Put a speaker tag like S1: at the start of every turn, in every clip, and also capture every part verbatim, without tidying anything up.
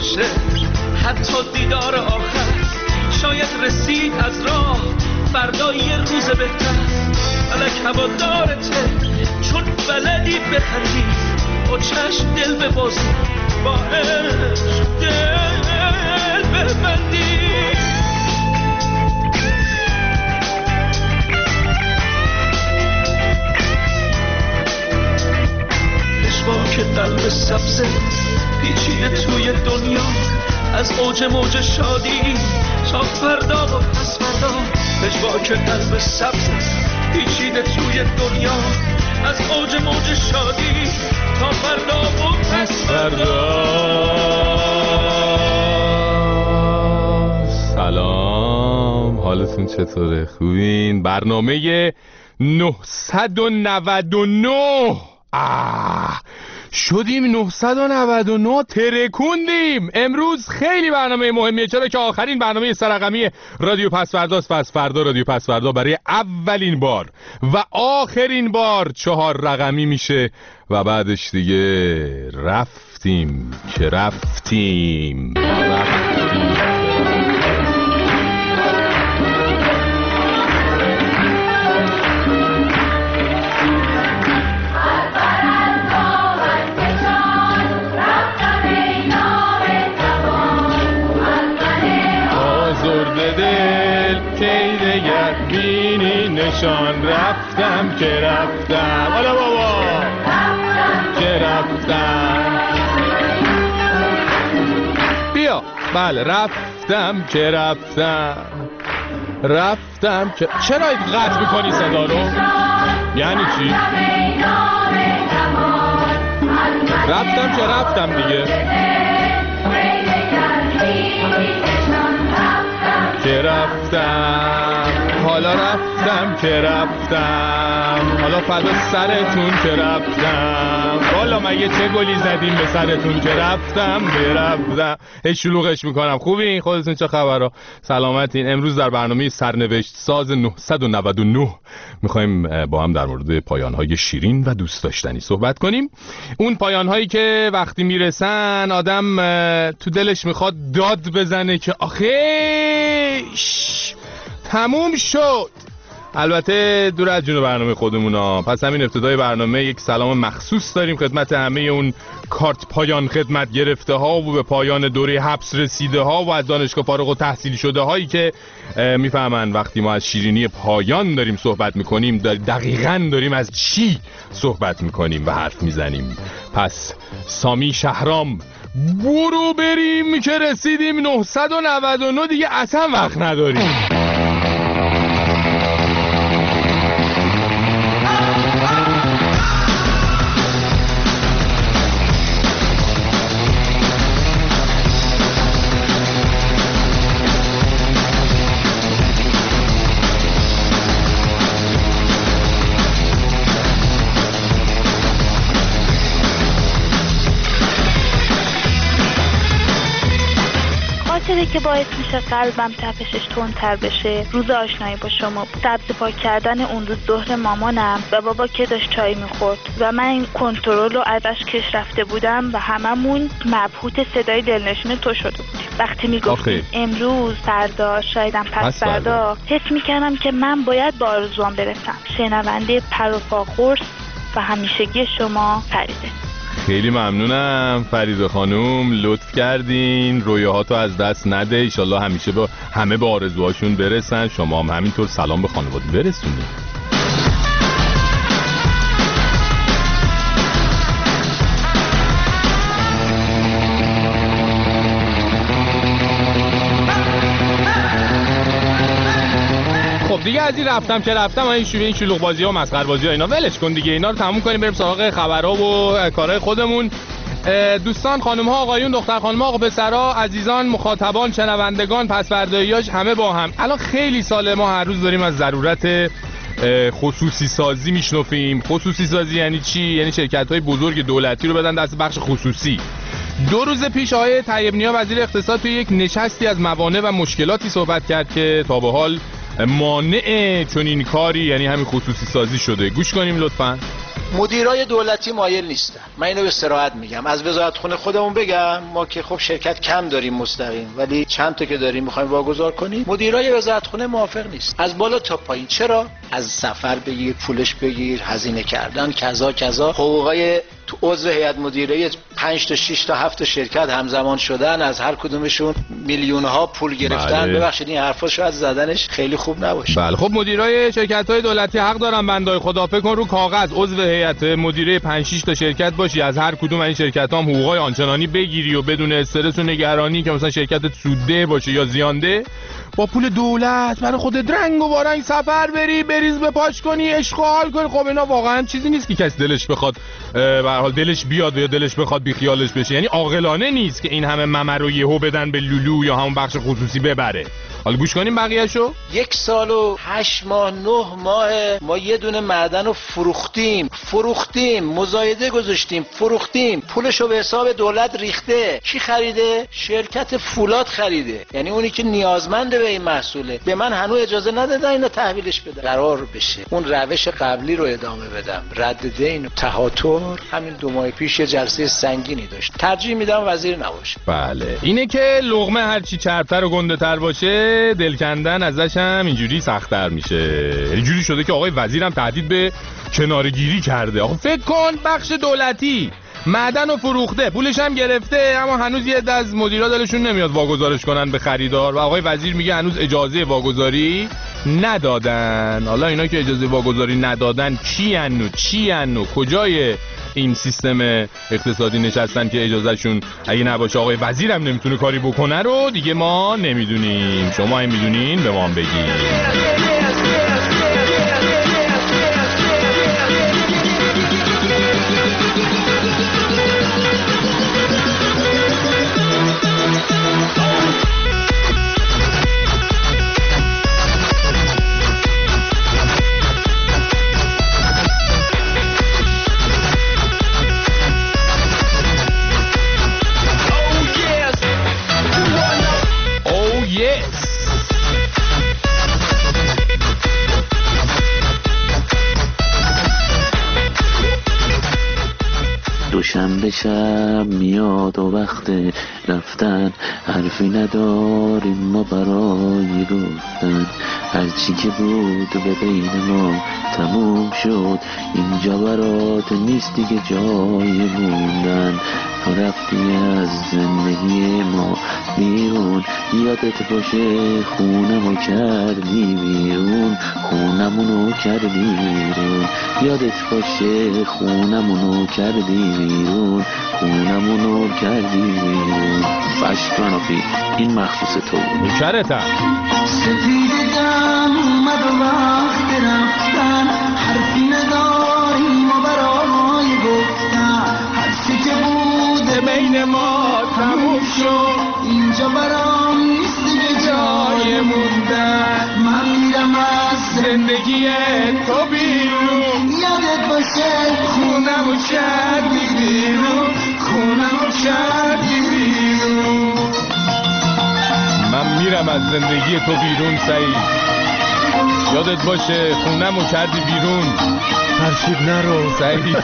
S1: باشه حتی دیدار آخر، شاید رسید از راه فردا یه روز بهتر. فلک هوادارته چون بلدی بخندی، با چشم دل ببازی، با عشق دل ببندی. که قلب سبزه پیچیده توی دنیا، از اوج موج شادی تا فردا و پس فردا. پژواک قلب سبزه پیچیده توی دنیا، از اوج موج شادی تا فردا و پس فردا.
S2: سلام، حالتون چطوره؟ خوبین؟ برنامه نهصد و نود و نه. آه شدیم نهصد و نود و نه، ترکوندیم. امروز خیلی برنامه مهمیه، چرا که آخرین برنامه سررقمی رادیو پسفرداست. پس فردا رادیو پسفردا برای اولین بار و آخرین بار چهار رقمی میشه و بعدش دیگه رفتیم که رفتیم رفتیم نشان. رفتم که رفتم، حالا بابا که رفتم. بیا بله رفتم که رفتم رفتم که چرا قطع میکنی صدا رو؟ یعنی چی؟ رفتم که رفتم دیگه، که رفتم. حالا رفتم که رفتم، حالا فدا سرتون که رفتم. والا مگه چه گلی زدیم به سرتون که رفتم برفتم. هی شلوغش میکنم. خوبین؟ خودتون چه خبرها؟ سلامتین؟ امروز در برنامه سرنوشت ساز نهصد و نود و نه میخوایم با هم در مورد پایانهای شیرین و دوست داشتنی صحبت کنیم. اون پایانهایی که وقتی میرسن آدم تو دلش میخواد داد بزنه که آخیش تموم شد. البته دور از جون برنامه خودمونا. پس همین ابتدای برنامه یک سلام مخصوص داریم خدمت همه اون کارت پایان خدمت گرفته ها و به پایان دوره حبس رسیده ها و از دانشگاه فارغ التحصیل شده هایی که میفهمن وقتی ما از شیرینی پایان داریم صحبت میکنیم دقیقاً داریم از چی صحبت میکنیم و حرف میزنیم. پس سامی شهرام برو بریم که رسیدیم نهصد و نود و نه، دیگه اصلا وقت نداریم.
S3: که باعث میشه قلبم تپشش تندتر بشه روز آشنایی با شما بود. سبزی پاک کردن اون روز ظهر مامانم و بابا که داشت چای میخورد و من این کنترل رو ازش کش رفته بودم و هممون مبهوت صدای دلنشین تو شده بودیم. وقتی میگفتیم امروز، فردا، شایدم پس فردا، حس میکردم که من باید به آرزوام برسم. شنونده پر و پا قرص و همیشگی شما، فریده.
S2: خیلی ممنونم فریده خانوم، لطف کردین. رویاهاتو از دست نده، ایشالله همیشه به همه به آرزوهاشون برسن. شما هم همینطور سلام به خانواده برسونید. دیگه از این رفتم که رفتم این شوی این شلوغ بازی ها و مسخره بازی ها اینا ولش کن دیگه. اینا رو تموم کنیم بریم سراغ خبرها و کارهای خودمون. دوستان، خانم ها، آقایون، دختر خانم ها، آقا پسرها، عزیزان، مخاطبان، شنوندگان، پس‌فرداییاش، همه با هم الان خیلی ساله ما هر روز داریم از ضرورت خصوصی سازی میشنفیم. خصوصی سازی یعنی چی؟ یعنی شرکت های بزرگ دولتی رو بدن دست بخش خصوصی. دو روز پیش آقای طیب نیا وزیر اقتصاد توی یک نشستی از موانع و مشکلاتی صحبت کرد که تا به حال مانع چون این کاری یعنی همین خصوصی سازی شده. گوش کنیم لطفاً.
S4: مدیرای دولتی مایل نیستن. من اینو به صراحت میگم. از وزارتخونه خودمون بگم، ما که خب شرکت کم داریم مستقیم، ولی چند تا که داریم میخوایم واگذار کنیم، مدیرای وزارتخونه موافق نیست. از بالا تا پایین. چرا؟ از سفر بگیر، پولش بگیر، هزینه کردن، کذا کذا، حقوقای تو عضو هیئت مدیره پنج تا شش تا هفت تا شرکت همزمان شدن، از هر کدومشون میلیون ها پول گرفتن.
S2: بله.
S4: ببخشید این حرفا شاید زدنش خیلی خوب نباشه.
S2: بله خب مدیرای شرکت‌های دولتی حق دارن بندای خدا. فکر کن رو کاغذ عضو هیئت مدیره پنج شش تا شرکت باشی، از هر کدوم این شرکت‌ها هم حقوقای آنچنانی بگیری و بدون استرس و نگرانی که مثلا شرکت سودده باشه یا زیانده، با پول دولت برای خودت رنگ و بارنگ سفر بری، بریز به پاش کنی، عشق و حال کنی. خب اینا واقعا چیزی نیست که کسی دلش بخواد به هر حال دلش بیاد یا دلش بخواد بی خیالش بشه. یعنی عاقلانه نیست که این همه ممر رو یهو بدن به لولو یا همون بخش خصوصی ببره. حالا گوش کنیم بقیه‌شو.
S4: یک سال و هشت ماه نه ماه ما یه دونه معدن رو فروختیم فروختیم مزایده گذاشتیم فروختیم، پولشو به حساب دولت ریخته. کی خریده؟ شرکت فولاد خریده. یعنی اونی که نیازمنده به این محصوله. به من هنوز اجازه ندادن اینو تحویلش بدم. قرار بشه اون روش قبلی رو ادامه بدم، رد دین و تهاتر. همین دو ماه پیش یه جلسه سنگینی داشت. ترجیح میدم وزیر نباشه.
S2: بله اینه که لقمه هر چی چربتر و گنده‌تر باشه، دل کندن ازش هم اینجوری سخت‌تر میشه. اینجوری شده که آقای وزیرم تهدید به کناره‌گیری کرده. آخه فکر کن بخش دولتی معدن و فروخته، پولش هم گرفته، اما هنوز یه عده از مدیرا دلشون نمیاد واگذارش کنن به خریدار و آقای وزیر میگه هنوز اجازه واگذاری ندادن. حالا اینا که اجازه واگذاری ندادن کیان و چیان و کجای این سیستم اقتصادی نشستن که اجازهشون اگه نباشه آقای وزیرم نمیتونه کاری بکنه رو دیگه ما نمیدونیم. شما هم میدونین به ما هم بگید.
S5: دوشنبه شب میاد و وقت رفتن، حرفی نداریم ما برای گفتن. هرچی که بود به بین ما تموم شد، اینجا برات نیست دیگه جای موندن. تو رفتی از زندگی ما بیرون، یادت باشه خونمو کردی بیرون، خونمونو کردی بیرون. یادت باشه خونمونو کردی بیرون، خونمونو کردی بیرون. فشت منافی این مخصوص تو بود.
S2: نوکرتم
S6: سفیدم اومد و وقت رفتن، حرفی نداریم و برای گفتن. هرچی که بود بین ما تموم شد، اینجا برام نیست دیگه جای موندن. من میرم از زندگی تو بیرون، یادت باشه خونمو کردی بیرون، خونمو کردی بیرون.
S2: من میرم از زندگی تو بیرون سعید، یادت باشه خونمو کردی بیرون.
S7: فرشید نرو
S2: سعید.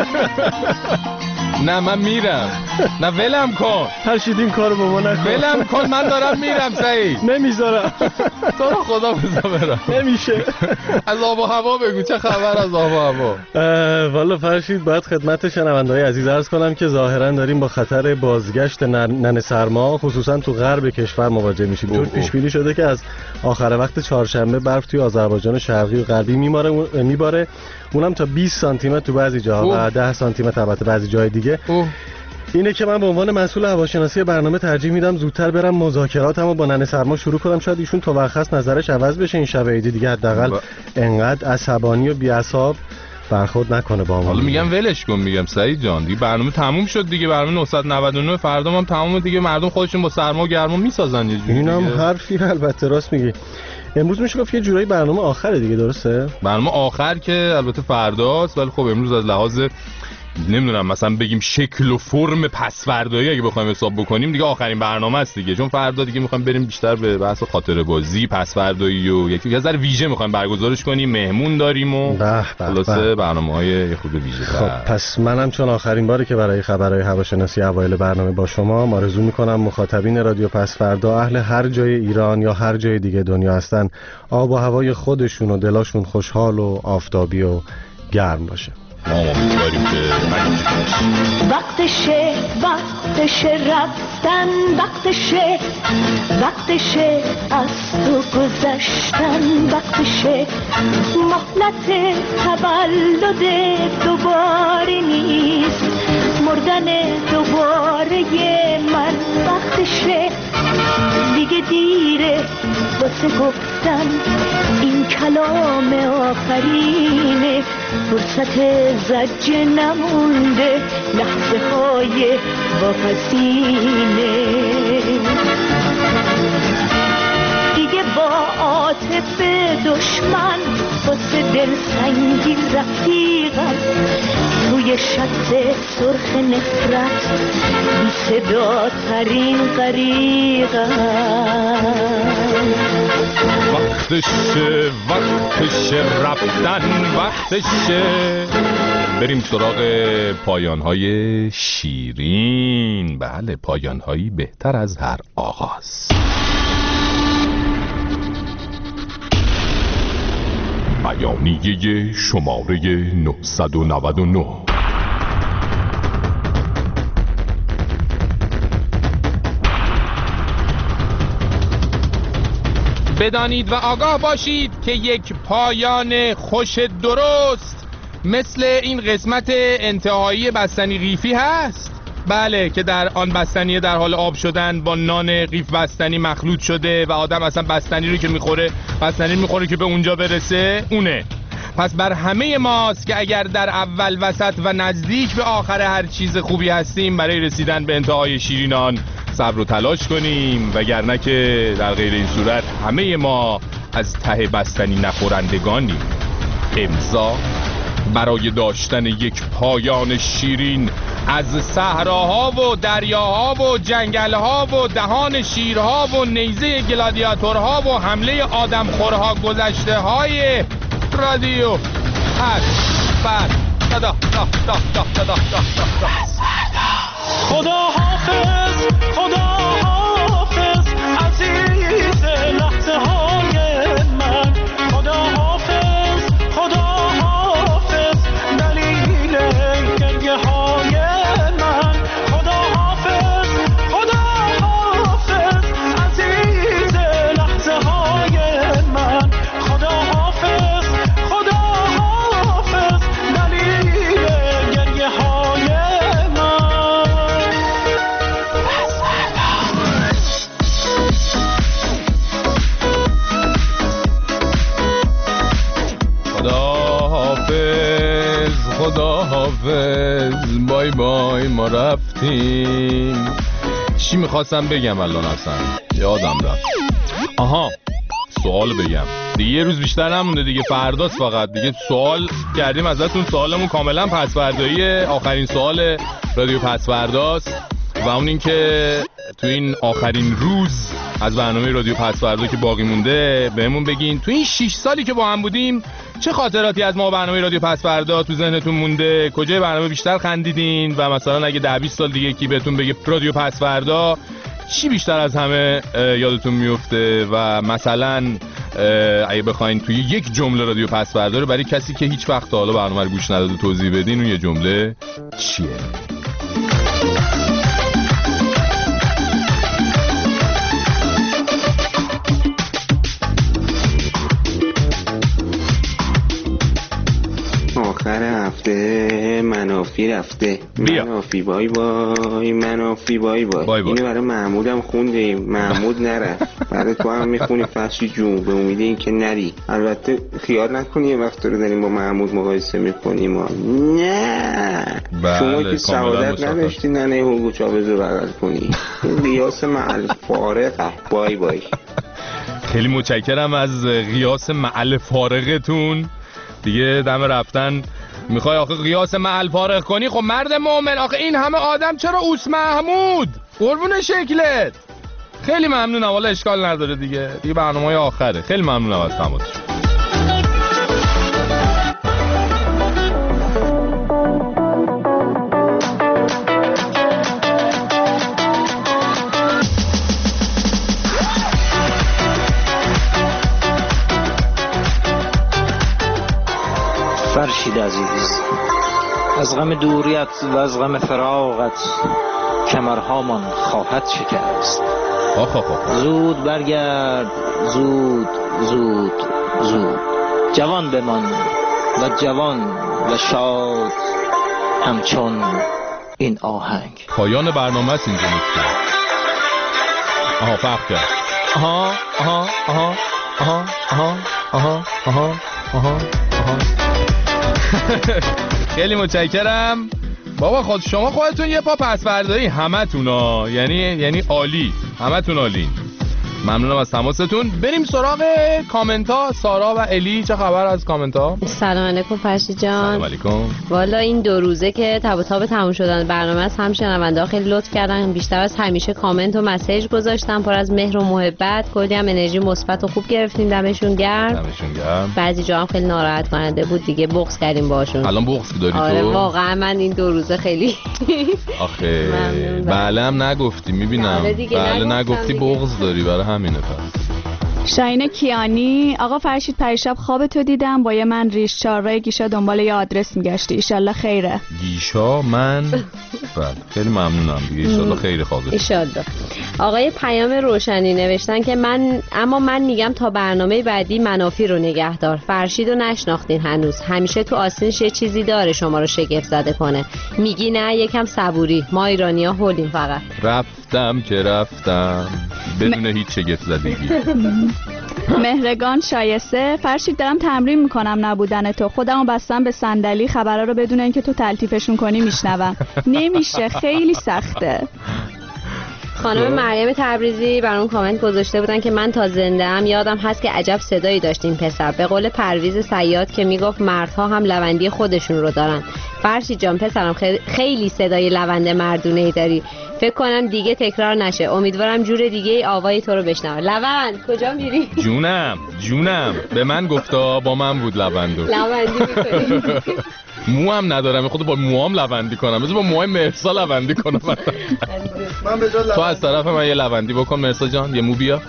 S2: نه من میرم. نه ولم کن
S7: فرشید، این کارو با ما نکن.
S2: ولم کن، من دارم میرم سعید.
S7: نمیذارم.
S2: تو رو خدا بذار برم.
S7: نمیشه.
S2: از آب و هوا بگو، چه خبر از آب و هوا؟
S7: والا فرشید باید خدمت شنونده‌های عزیز عرض کنم که ظاهرا داریم با خطر بازگشت ننه سرما خصوصا تو غرب کشور مواجه میشیم، چون پیش بینی شده که از آخر وقت چهارشنبه برف توی آذربایجان شرقی و غربی میباره میباره اونم تا بیست سانتی متر تو بعضی جاها و ده سانتی متر البته بعضی جای دیگه. اوه. اینه که من به عنوان مسئول هواشناسی برنامه ترجیح میدم زودتر برم مذاکراتمو با ننه سرما شروع کنم، شاید ایشون تا وقت نظرش عوض بشه این شب عیدی دیگه حداقل با... انقدر عصبانی و بی‌عصاب برخورد نکنه با ما.
S2: حالا میگم ولش کن، میگم سعید جان دیگه برنامه تموم شد دیگه، برنامه نهصد و نود و نه فردا هم تمومه دیگه، مردم خودشون با سرما و گرما میسازن یه جوری.
S7: اینم حرفی البته راست میگی. امروز میشه گفت یه جورایی برنامه آخره دیگه، درسته؟
S2: برنامه آخر که البته فرداست، ولی خب امروز از لحاظ نمیدونم مثلا بگیم شکل و فرم پسفردایی اگه بخوایم حساب بکنیم دیگه آخرین برنامه است دیگه، چون فردا دیگه میخوایم بریم بیشتر به بحث خاطره بازی پسفردایی و یکی از در ویژه میخوایم برگزارش کنیم، مهمون داریم و خلاصه برنامه‌های یه خود ویژه.
S7: خب پس منم چون آخرین باره که برای خبرهای هواشناسی اوایل برنامه با شما آرزو میکنم مخاطبین رادیو پسفردا اهل هر جای ایران یا هر جای دیگه دنیا هستن آب و هوای خودشون و دلاشون خوشحال و آفتابی و گرم باشه.
S2: ما امیدواریم که
S8: وقتشه وقتشه رفتن، وقتشه وقتشه از تو گذشتن، وقتشه مهلت تولد دوباره نیست، مردن دوباره من، وقتشه دیگه دیره واسه گفتن این کلام آخرینه، فرصت زجه نمونده، لحظه های واپسینه، دیگه با عاطف دشمن واسه دل سنگی رفیقم، توی شط سرخ نفرت بی صدا ترین غریقم.
S2: وقتشه وقتشه رفتن، وقتشه بریم سراغ پایان‌های شیرین. بله، پایان‌هایی بهتر از هر آغاز. بیانیه شماره نهصد و نود و نه. بدانید و آگاه باشید که یک پایان خوش درست مثل این قسمت انتهایی بستنی قیفی هست. بله، که در آن بستنی در حال آب شدن با نان قیف بستنی مخلوط شده و آدم اصلا بستنی رو که میخوره بستنی میخوره که به اونجا برسه اونه. پس بر همه ماست که اگر در اول، وسط و نزدیک به آخر هر چیز خوبی هستیم برای رسیدن به انتهای شیرین آن صبر و تلاش کنیم، وگرنه که در غیر این صورت همه ما از ته بستنی نخورندگانیم. امضا برای داشتن یک پایان شیرین از صحراها و دریاها و جنگلها و دهان شیرها و نیزه گلادیاتورها و حمله آدمخورها گذشته های رادیو پسفردا.
S1: خدا حافظ، خدا حافظ عزیز لحظه های من، خدا حافظ، خدا حافظ دلیل گریه های من، خدا حافظ، خدا حافظ عزیز لحظه های من، خدا حافظ، خدا حافظ دلیل گریه های
S2: خدا حافظ، بای بای ما رفتیم. چی میخواستم بگم الان اصلا یادم رفت. آها، سوال بگم دیگه، یه روز بیشتر نمونده دیگه، فرداست فقط دیگه. سوال کردیم ازتون، سوالمون کاملا پسفرداییه، آخرین سوال رادیو پسفرداست و اون این که تو این آخرین روز از برنامه رادیو پسفردا که باقی مونده بهمون بگین تو این شش سالی که با هم بودیم چه خاطراتی از ما برنامه رادیو پسفردا تو ذهنتون مونده، کجای برنامه بیشتر خندیدین و مثلا اگه ده بیست سال دیگه کی بهتون بگه رادیو پسفردا چی بیشتر از همه یادتون میفته و مثلا اگه بخواین توی یک جمله رادیو پسفردا رو برای کسی که هیچ وقت حالا برنامه رو گوش نداده توضیح بدین، اون یه جمله چیه؟
S9: آخر هفته منافی رفته.
S2: بیا.
S9: منافی بای بای، منافی بای بای, بای, بای. اینو برای محمودم خوندیم، محمود نرفت. برای تو هم میخونی فرشی جون، به امید این که نری. البته خیال نکنی یه وقت رو داریم با محمود مقایسه میکنیم. نه
S2: بله،
S9: شما که سعادت نداشتی ننه هوگو چاوز رو بغل کنی. قیاس معل فارقه. بای بای.
S2: خیلی متشکرم از قیاس معل فارقتون. دیگه دم رفتن میخوای آخه قیاس محل فارغ کنی؟ خب مرد مومن آخه این همه آدم چرا اوس محمود؟ قربون شکلت. خیلی ممنونم، والا اشکال نداره دیگه، دیگه برنامه‌ی آخره. خیلی ممنونم از تماس.
S10: فرشید عزیز، از غم دوریت و از غم فراقت کمرهامان خواهد شکست.
S2: آخ آخ آخ.
S10: زود برگرد، زود زود زود، جوان بمان و جوان و شاد همچون این آهنگ.
S2: پایان برنامه است اینجا نیست. آها فرق کرد. آها آها آها آها آها آها آها آها آها. خیلی متشکرم بابا. خود شما خودتون یه پا پس برداری همتونا، یعنی یعنی عالی، همتون عالی. ممنونم از تماستون. بریم سراغ کامنت ها. سارا و الی چه خبر از کامنت ها؟
S11: سلام علیکم فرشید جان.
S2: سلام علیکم.
S11: والا این دو روزه که تب و تاب تموم شدن برنامه است، هم شنونده ها خیلی لطف کردن، بیشتر از همیشه کامنت و مسیج گذاشتن پر از مهر و محبت، کلی هم انرژی مثبت و خوب گرفتیم. دمشون گرم.
S2: دمشون گرم.
S11: بعضی جا هم خیلی ناراحت کننده بود دیگه، بغض کردیم باشون.
S2: الان بغض داری تو؟
S11: آره واقعا من این دو روزه خیلی
S2: آخه بله هم نگفتی، میبینم بله نگفتی بغض داری، برای همینه.
S12: شاهین کیانی، آقا فرشید پریشب خواب تو دیدم با یه من ریش چهارراه گیشا دنبال یه آدرس میگشتی، ایشالله خیره.
S2: گیشا من بله خیلی ممنونم دیگه، ایشالله خیره خوابه.
S11: ایشالله. آقای پیام روشنی نوشتن که من اما من میگم تا برنامه بعدی منافی رو نگهدار. فرشید رو نشناختین هنوز، همیشه تو آستینش یه چیزی داره شما رو شگفت زده کنه. میگی نه یکم صبوری، ما ایرانی‌ها هولیم فقط.
S2: رفتم که رفتم بدون م... هیچ شگفت زدگی.
S12: مهرگان شایسته، فرشید دارم تمرین میکنم نبودن تو، خودمو بستم به صندلی، خبرها رو بدون اینکه تو تلطیفشون کنی میشنوم. نمیشه، خیلی سخته.
S11: خانم مریم تبریزی برام کامنت گذاشته بودن که من تا زنده ام یادم هست که عجب صدایی داشت این پسر. به قول پرویز صیاد که میگفت مردها هم لوندی خودشون رو دارن. فرشید جان پسرم خیلی صدای لونده مردونه‌ای داری، فکر کنم دیگه تکرار نشه. امیدوارم جور دیگه آوای تو رو بشنوم. لوند کجا میری؟
S2: جونم جونم به من گفتا با من بود لوندو.
S11: لوندی میکنی؟
S2: مو هم ندارم، خود با موام لوندی کنم، بذار با موهای مرسا لوندی کنم.
S13: من به جای
S2: تو از طرف من یه لوندی بکن مرسا جان، یه مو بیا.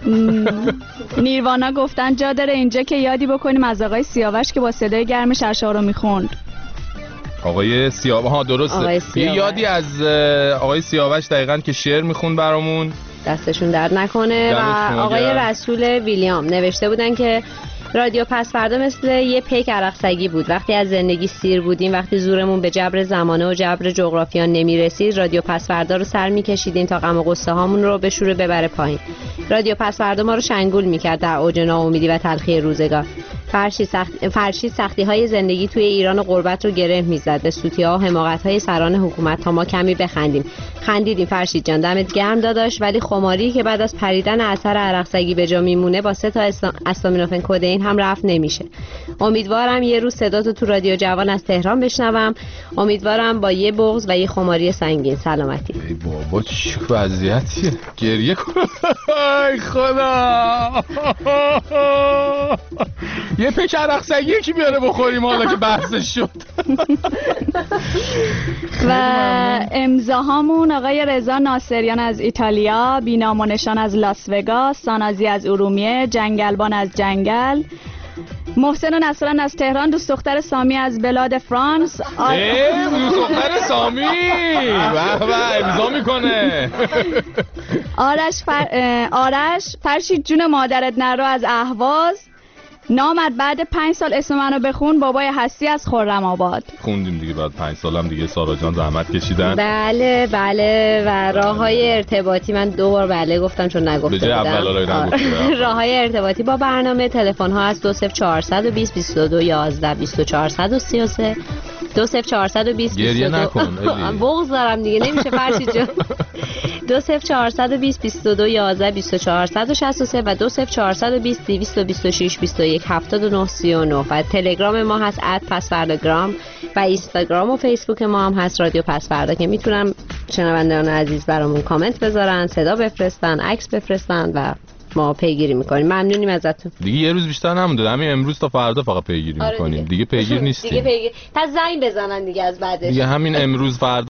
S12: نیروانا گفتن جا داره اینجا که یادی بکنیم از آقای سیاوش که با صدای گرمش اشعار رو میخوند.
S2: آقای سیاوش، ها درسته، یه یادی از آقای سیاوش دقیقاً که شعر میخوند برامون،
S11: دستشون درد نکنه. و آقای رسول ویلیام نوشته بودن که رادیو پس فردا مثل یه پیک عرق سگی بود، وقتی از زندگی سیر بودیم، وقتی زورمون به جبر زمانه و جبر جغرافیا نمیرسید، رادیو پس فردا رو سر میکشیدیم تا غم و غصه هامون رو به شوره ببره پایین. رادیو پس فردا ما رو شنگول میکرد در اوج ناامیدی و تلخی روزگار. فرشید سخت... فرشید سختی های زندگی توی ایران و غربت رو گره میزد به سوتی ها و حماقت های سران حکومت تا ما کمی بخندیم. خندیدیم فرشید جان، دمت گرم داداش، ولی خماری که بعد از پریدن اثر عرق سگی به جا میمونه با سه تا استا... استامینوفن کدئین هم رفت نمیشه. امیدوارم یه روز صداتو تو رادیو جوان از تهران بشنوم. امیدوارم با یه بغض و یه خماری سنگین. سلامتی.
S2: ای بابا چه وضعیتیه، گریه کنم. ای خدا. یه پیک عرق سگی کی بیاره بخوریم حالا که بحثش شد.
S12: و امضاهامون آقای رضا ناصریان از ایتالیا، بینام و نشان از لاس وگاس، سانازی از ارومیه، جنگلبان از جنگل، محسن و نصران از تهران، دوست دختر سامی از بلاد فرانس.
S2: ای دوست دختر سامی واه واه امضا میکنه.
S12: آرش فر... آرش فرشید جون مادرت نرو از اهواز، نامد بعد پنج سال اسم منو بخون، بابای هستی از خرم آباد.
S2: خوندیم دیگه، بعد پنج سالم دیگه سارا جان زحمت کشیدن.
S11: بله بله. و راههای ارتباطی من دو بار بله گفتم چون نگفته
S2: بودم. به جای اول راه نگفتم.
S11: راههای ارتباطی با برنامه، تلفن ها از دو صفر چهارصد و بیست بیست و دو یازده بیست و چهارصد و سی و سه دو صفر چهارصد و بیست
S2: گریه نکن.
S11: بغض دارم دیگه نمیشه فرشید جان. دو صفر چهارصد و بیست بیست و دو یازده بیست و چهارصد و شصت و سه و دو صفر چهارصد و بیست دویست و بیست و شش بیست و یک هفتاد و نه سی و نه و تلگرام ما هست ات پسفرداگرام و اینستاگرام و فیسبوک ما هم هست رادیو پسفردا که میتونن شنوندگان عزیز برامون کامنت بذارن، صدا بفرستن، عکس بفرستن و ما پیگیری میکنیم. ممنونیم ازتون.
S2: دیگه یه روز بیشتر نمونده، همین امروز تا فردا فقط پیگیری
S11: آره
S2: میکنیم.
S11: دیگه,
S2: دیگه پیگیر نیستیم.
S11: دیگه پیگیر. پس زنگ بزنن دیگه از بعدش.
S2: دیگه همین امروز فردا